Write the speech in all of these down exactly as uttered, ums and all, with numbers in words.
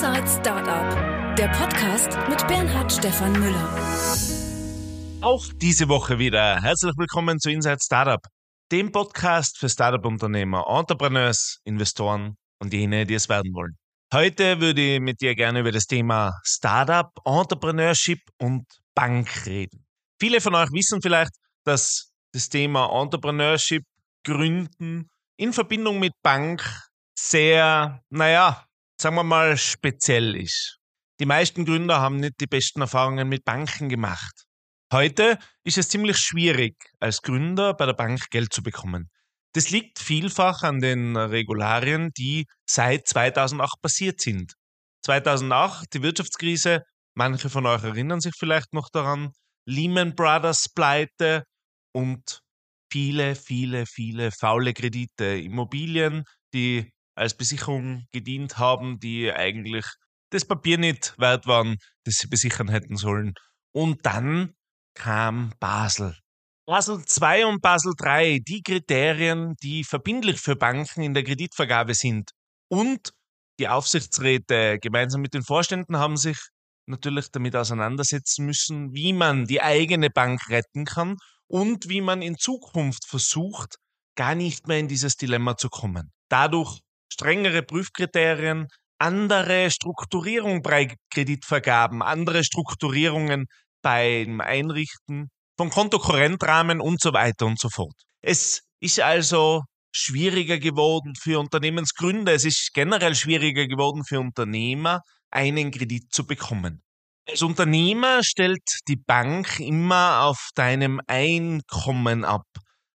Inside Startup, der Podcast mit Bernhard Stefan Müller. Auch diese Woche wieder herzlich willkommen zu Inside Startup, dem Podcast für Startup-Unternehmer, Entrepreneurs, Investoren und jene, die es werden wollen. Heute würde ich mit dir gerne über das Thema Startup, Entrepreneurship und Bank reden. Viele von euch wissen vielleicht, dass das Thema Entrepreneurship, Gründen in Verbindung mit Bank sehr, naja, sagen wir mal, speziell ist. Die meisten Gründer haben nicht die besten Erfahrungen mit Banken gemacht. Heute ist es ziemlich schwierig, als Gründer bei der Bank Geld zu bekommen. Das liegt vielfach an den Regularien, die seit zweitausendacht passiert sind. zweitausendacht, die Wirtschaftskrise, manche von euch erinnern sich vielleicht noch daran, Lehman Brothers Pleite und viele, viele, viele faule Kredite, Immobilien, die als Besicherung gedient haben, die eigentlich das Papier nicht wert waren, das sie besichern hätten sollen. Und dann kam Basel. Basel zwei und Basel drei, die Kriterien, die verbindlich für Banken in der Kreditvergabe sind. Und die Aufsichtsräte gemeinsam mit den Vorständen haben sich natürlich damit auseinandersetzen müssen, wie man die eigene Bank retten kann und wie man in Zukunft versucht, gar nicht mehr in dieses Dilemma zu kommen. Dadurch strengere Prüfkriterien, andere Strukturierung bei Kreditvergaben, andere Strukturierungen beim Einrichten von Kontokorrentrahmen und so weiter und so fort. Es ist also schwieriger geworden für Unternehmensgründer, es ist generell schwieriger geworden für Unternehmer, einen Kredit zu bekommen. Als Unternehmer stellt die Bank immer auf deinem Einkommen ab,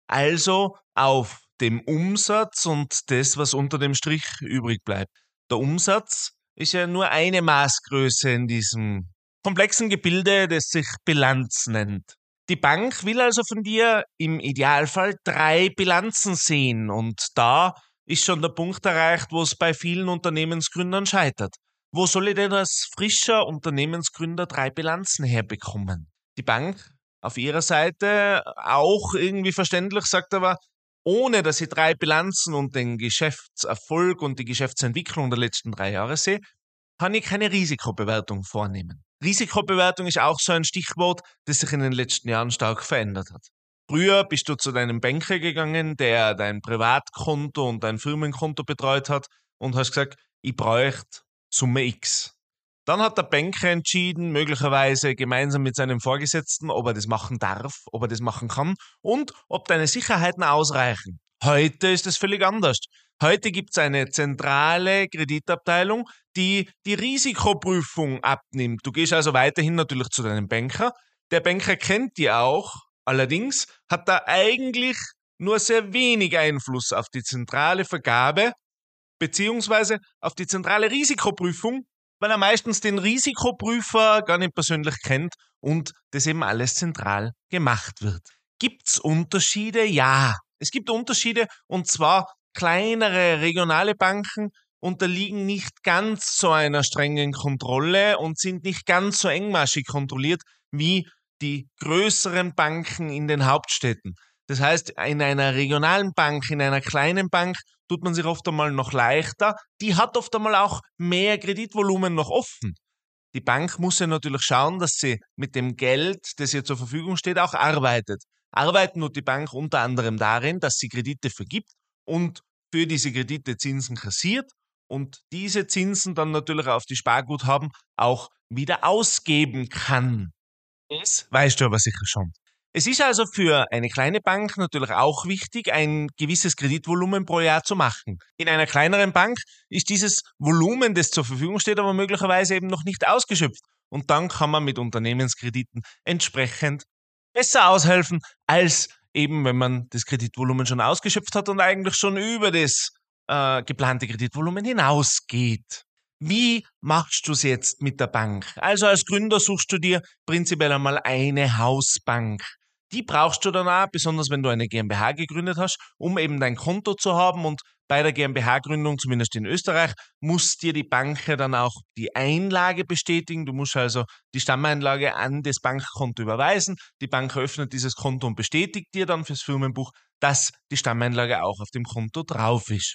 also auf dem Umsatz und das, was unter dem Strich übrig bleibt. Der Umsatz ist ja nur eine Maßgröße in diesem komplexen Gebilde, das sich Bilanz nennt. Die Bank will also von dir im Idealfall drei Bilanzen sehen und da ist schon der Punkt erreicht, wo es bei vielen Unternehmensgründern scheitert. Wo soll ich denn als frischer Unternehmensgründer drei Bilanzen herbekommen? Die Bank auf ihrer Seite auch irgendwie verständlich sagt aber, ohne dass ich drei Bilanzen und den Geschäftserfolg und die Geschäftsentwicklung der letzten drei Jahre sehe, kann ich keine Risikobewertung vornehmen. Risikobewertung ist auch so ein Stichwort, das sich in den letzten Jahren stark verändert hat. Früher bist du zu deinem Banker gegangen, der dein Privatkonto und dein Firmenkonto betreut hat und hast gesagt, ich bräuchte Summe X. Dann hat der Banker entschieden, möglicherweise gemeinsam mit seinem Vorgesetzten, ob er das machen darf, ob er das machen kann und ob deine Sicherheiten ausreichen. Heute ist es völlig anders. Heute gibt es eine zentrale Kreditabteilung, die die Risikoprüfung abnimmt. Du gehst also weiterhin natürlich zu deinem Banker. Der Banker kennt die auch, allerdings hat er eigentlich nur sehr wenig Einfluss auf die zentrale Vergabe beziehungsweise auf die zentrale Risikoprüfung, weil er meistens den Risikoprüfer gar nicht persönlich kennt und das eben alles zentral gemacht wird. Gibt's Unterschiede? Ja, es gibt Unterschiede und zwar kleinere regionale Banken unterliegen nicht ganz so einer strengen Kontrolle und sind nicht ganz so engmaschig kontrolliert wie die größeren Banken in den Hauptstädten. Das heißt, in einer regionalen Bank, in einer kleinen Bank tut man sich oft einmal noch leichter. Die hat oft einmal auch mehr Kreditvolumen noch offen. Die Bank muss ja natürlich schauen, dass sie mit dem Geld, das ihr zur Verfügung steht, auch arbeitet. Arbeiten tut die Bank unter anderem darin, dass sie Kredite vergibt und für diese Kredite Zinsen kassiert und diese Zinsen dann natürlich auf die Sparguthaben auch wieder ausgeben kann. Das weißt du aber sicher schon. Es ist also für eine kleine Bank natürlich auch wichtig, ein gewisses Kreditvolumen pro Jahr zu machen. In einer kleineren Bank ist dieses Volumen, das zur Verfügung steht, aber möglicherweise eben noch nicht ausgeschöpft. Und dann kann man mit Unternehmenskrediten entsprechend besser aushelfen, als eben, wenn man das Kreditvolumen schon ausgeschöpft hat und eigentlich schon über das äh, geplante Kreditvolumen hinausgeht. Wie machst du es jetzt mit der Bank? Also als Gründer suchst du dir prinzipiell einmal eine Hausbank. Die brauchst du dann auch, besonders wenn du eine GmbH gegründet hast, um eben dein Konto zu haben und bei der GmbH-Gründung, zumindest in Österreich, muss dir die Bank ja dann auch die Einlage bestätigen. Du musst also die Stammeinlage an das Bankkonto überweisen. Die Bank eröffnet dieses Konto und bestätigt dir dann fürs Firmenbuch, dass die Stammeinlage auch auf dem Konto drauf ist.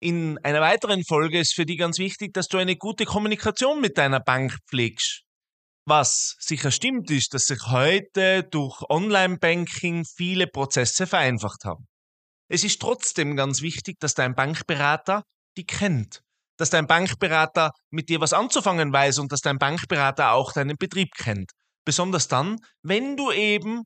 In einer weiteren Folge ist für dich ganz wichtig, dass du eine gute Kommunikation mit deiner Bank pflegst. Was sicher stimmt, ist, dass sich heute durch Online-Banking viele Prozesse vereinfacht haben. Es ist trotzdem ganz wichtig, dass dein Bankberater dich kennt, dass dein Bankberater mit dir was anzufangen weiß und dass dein Bankberater auch deinen Betrieb kennt. Besonders dann, wenn du eben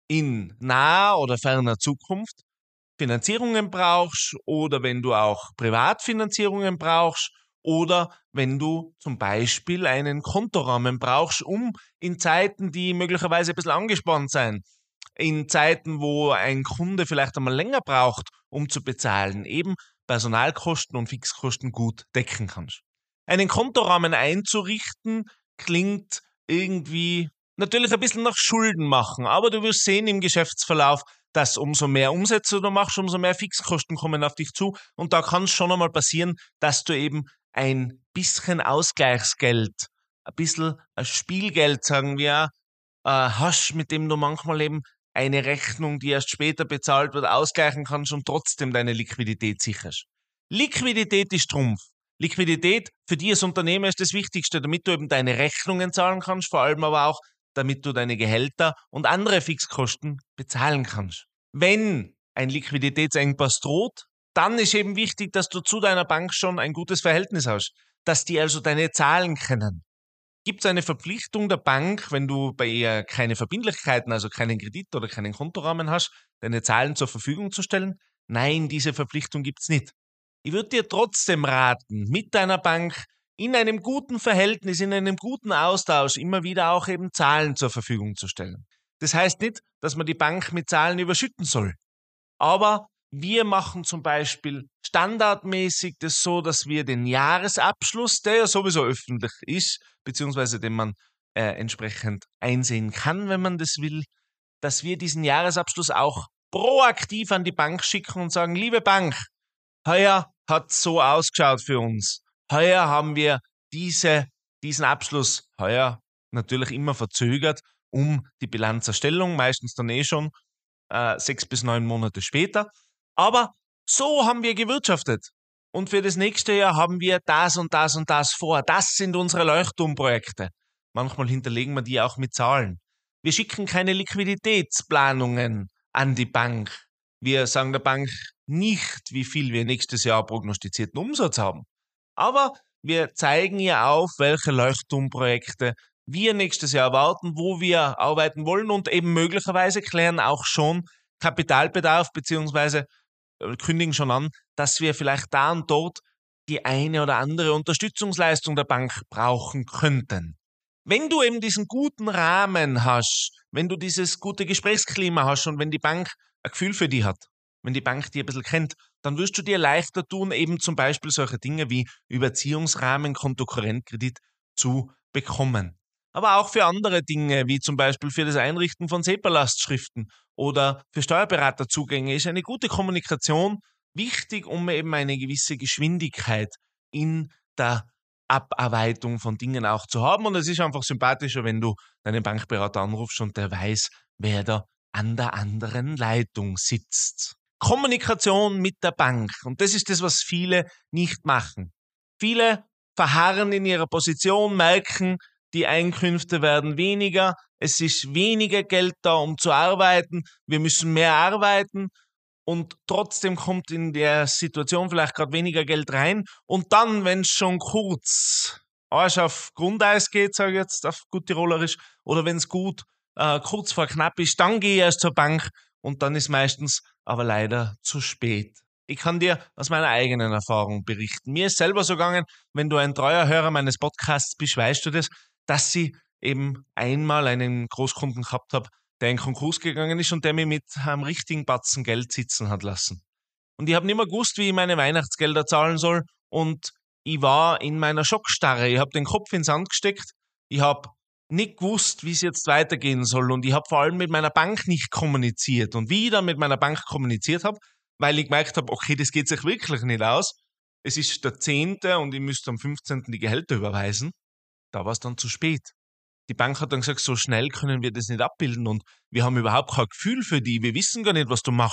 in naher oder ferner Zukunft Finanzierungen brauchst oder wenn du auch Privatfinanzierungen brauchst oder wenn du zum Beispiel einen Kontorahmen brauchst, um in Zeiten, die möglicherweise ein bisschen angespannt sein, in Zeiten, wo ein Kunde vielleicht einmal länger braucht, um zu bezahlen, eben Personalkosten und Fixkosten gut decken kannst. Einen Kontorahmen einzurichten klingt irgendwie natürlich ein bisschen nach Schulden machen, aber du wirst sehen im Geschäftsverlauf, dass umso mehr Umsätze du machst, umso mehr Fixkosten kommen auf dich zu und da kann es schon einmal passieren, dass du eben ein bisschen Ausgleichsgeld, ein bisschen ein Spielgeld, sagen wir, äh, hast, mit dem du manchmal eben eine Rechnung, die erst später bezahlt wird, ausgleichen kannst und trotzdem deine Liquidität sicherst. Liquidität ist Trumpf. Liquidität für dich als Unternehmer ist das Wichtigste, damit du eben deine Rechnungen zahlen kannst, vor allem aber auch, damit du deine Gehälter und andere Fixkosten bezahlen kannst. Wenn ein Liquiditätsengpass droht, dann ist eben wichtig, dass du zu deiner Bank schon ein gutes Verhältnis hast, dass die also deine Zahlen kennen. Gibt es eine Verpflichtung der Bank, wenn du bei ihr keine Verbindlichkeiten, also keinen Kredit oder keinen Kontorahmen hast, deine Zahlen zur Verfügung zu stellen? Nein, diese Verpflichtung gibt's nicht. Ich würde dir trotzdem raten, mit deiner Bank in einem guten Verhältnis, in einem guten Austausch immer wieder auch eben Zahlen zur Verfügung zu stellen. Das heißt nicht, dass man die Bank mit Zahlen überschütten soll. Aber wir machen zum Beispiel standardmäßig das so, dass wir den Jahresabschluss, der ja sowieso öffentlich ist, beziehungsweise den man äh, entsprechend einsehen kann, wenn man das will, dass wir diesen Jahresabschluss auch proaktiv an die Bank schicken und sagen, liebe Bank, heuer hat so ausgeschaut für uns. Heuer haben wir diese, diesen Abschluss, heuer natürlich immer verzögert, um die Bilanzerstellung, meistens dann eh schon äh, sechs bis neun Monate später. Aber so haben wir gewirtschaftet. Und für das nächste Jahr haben wir das und das und das vor. Das sind unsere Leuchtturmprojekte. Manchmal hinterlegen wir die auch mit Zahlen. Wir schicken keine Liquiditätsplanungen an die Bank. Wir sagen der Bank nicht, wie viel wir nächstes Jahr prognostizierten Umsatz haben. Aber wir zeigen ihr auf, welche Leuchtturmprojekte wir nächstes Jahr erwarten, wo wir arbeiten wollen und eben möglicherweise klären auch schon Kapitalbedarf beziehungsweise kündigen schon an, dass wir vielleicht da und dort die eine oder andere Unterstützungsleistung der Bank brauchen könnten. Wenn du eben diesen guten Rahmen hast, wenn du dieses gute Gesprächsklima hast und wenn die Bank ein Gefühl für dich hat, wenn die Bank dich ein bisschen kennt, dann wirst du dir leichter tun, eben zum Beispiel solche Dinge wie Überziehungsrahmen, Kontokorrentkredit zu bekommen. Aber auch für andere Dinge, wie zum Beispiel für das Einrichten von SEPA-Lastschriften oder für Steuerberaterzugänge, ist eine gute Kommunikation wichtig, um eben eine gewisse Geschwindigkeit in der Abarbeitung von Dingen auch zu haben. Und es ist einfach sympathischer, wenn du deinen Bankberater anrufst und der weiß, wer da an der anderen Leitung sitzt. Kommunikation mit der Bank. Und das ist das, was viele nicht machen. Viele verharren in ihrer Position, merken, die Einkünfte werden weniger, es ist weniger Geld da, um zu arbeiten, wir müssen mehr arbeiten und trotzdem kommt in der Situation vielleicht gerade weniger Geld rein und dann, wenn es schon kurz Arsch auf Grundeis geht, sage ich jetzt auf gut Tirolerisch, oder wenn es gut äh, kurz vor knapp ist, dann gehe ich erst zur Bank und dann ist meistens aber leider zu spät. Ich kann dir aus meiner eigenen Erfahrung berichten. Mir ist selber so gegangen, wenn du ein treuer Hörer meines Podcasts bist, weißt du das, dass ich eben einmal einen Großkunden gehabt habe, der in Konkurs gegangen ist und der mich mit einem richtigen Batzen Geld sitzen hat lassen. Und ich habe nicht mehr gewusst, wie ich meine Weihnachtsgelder zahlen soll und ich war in meiner Schockstarre. Ich habe den Kopf ins Sand gesteckt, ich habe nicht gewusst, wie es jetzt weitergehen soll und ich habe vor allem mit meiner Bank nicht kommuniziert. Und wie ich dann mit meiner Bank kommuniziert habe, weil ich gemerkt habe, okay, das geht sich wirklich nicht aus, es ist der zehnte und ich müsste am fünfzehnten die Gehälter überweisen, da war es dann zu spät. Die Bank hat dann gesagt, so schnell können wir das nicht abbilden und wir haben überhaupt kein Gefühl für die, wir wissen gar nicht, was du machst.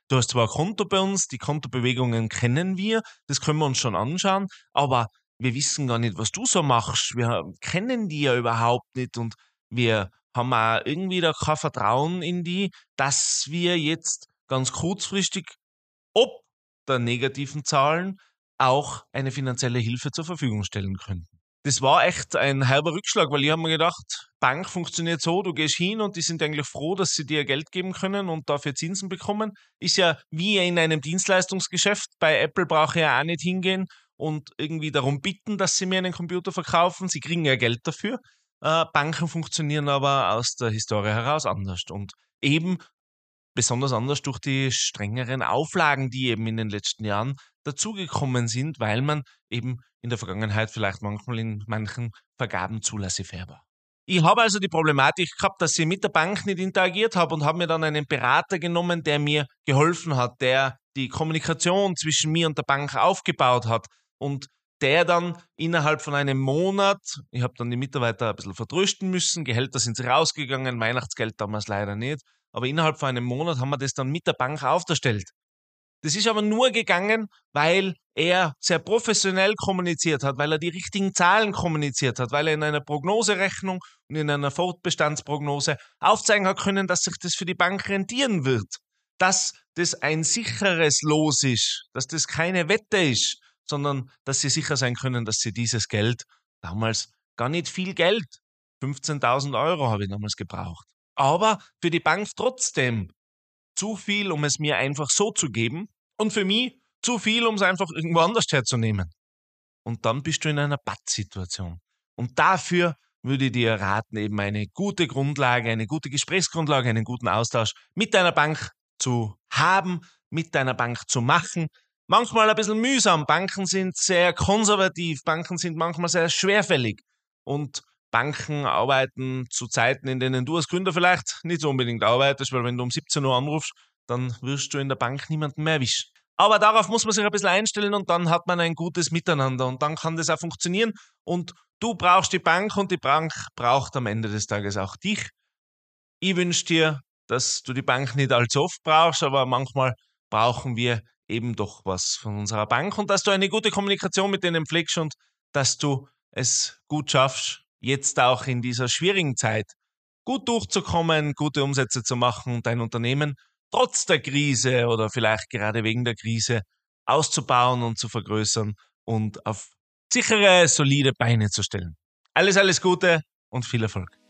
du hast zwar ein Konto bei uns, die Kontobewegungen kennen wir, das können wir uns schon anschauen, aber wir wissen gar nicht, was du so machst. Wir kennen die ja überhaupt nicht und wir haben auch irgendwie da kein Vertrauen in die, dass wir jetzt ganz kurzfristig ob der negativen Zahlen auch eine finanzielle Hilfe zur Verfügung stellen könnten. Das war echt ein halber Rückschlag, weil ich habe mir gedacht, Bank funktioniert so, du gehst hin und die sind eigentlich froh, dass sie dir Geld geben können und dafür Zinsen bekommen. Ist ja wie in einem Dienstleistungsgeschäft. Bei Apple brauche ich ja auch nicht hingehen und irgendwie darum bitten, dass sie mir einen Computer verkaufen. Sie kriegen ja Geld dafür. Äh, Banken funktionieren aber aus der Historie heraus anders und eben besonders anders durch die strengeren Auflagen, die eben in den letzten Jahren dazugekommen sind, weil man eben in der Vergangenheit vielleicht manchmal in manchen Vergaben zu laissez-faire war. Ich habe also die Problematik gehabt, dass ich mit der Bank nicht interagiert habe und habe mir dann einen Berater genommen, der mir geholfen hat, der die Kommunikation zwischen mir und der Bank aufgebaut hat und der dann innerhalb von einem Monat, ich habe dann die Mitarbeiter ein bisschen vertrösten müssen, Gehälter sind rausgegangen, Weihnachtsgeld damals leider nicht, aber innerhalb von einem Monat haben wir das dann mit der Bank aufgestellt. Das ist aber nur gegangen, weil er sehr professionell kommuniziert hat, weil er die richtigen Zahlen kommuniziert hat, weil er in einer Prognoserechnung und in einer Fortbestandsprognose aufzeigen hat können, dass sich das für die Bank rentieren wird, dass das ein sicheres Los ist, dass das keine Wette ist, sondern dass sie sicher sein können, dass sie dieses Geld, damals gar nicht viel Geld, fünfzehntausend Euro habe ich damals gebraucht, aber für die Bank trotzdem zu viel, um es mir einfach so zu geben und für mich zu viel, um es einfach irgendwo anders herzunehmen. Und dann bist du in einer Pattsituation. Und dafür würde ich dir raten, eben eine gute Grundlage, eine gute Gesprächsgrundlage, einen guten Austausch mit deiner Bank zu haben, mit deiner Bank zu machen. Manchmal ein bisschen mühsam. Banken sind sehr konservativ, Banken sind manchmal sehr schwerfällig und Banken arbeiten zu Zeiten, in denen du als Gründer vielleicht nicht so unbedingt arbeitest, weil wenn du um siebzehn Uhr anrufst, dann wirst du in der Bank niemanden mehr erwischen. Aber darauf muss man sich ein bisschen einstellen und dann hat man ein gutes Miteinander und dann kann das auch funktionieren und du brauchst die Bank und die Bank braucht am Ende des Tages auch dich. Ich wünsche dir, dass du die Bank nicht allzu oft brauchst, aber manchmal brauchen wir eben doch was von unserer Bank und dass du eine gute Kommunikation mit denen pflegst und dass du es gut schaffst, jetzt auch in dieser schwierigen Zeit gut durchzukommen, gute Umsätze zu machen und dein Unternehmen trotz der Krise oder vielleicht gerade wegen der Krise auszubauen und zu vergrößern und auf sichere, solide Beine zu stellen. Alles, alles Gute und viel Erfolg.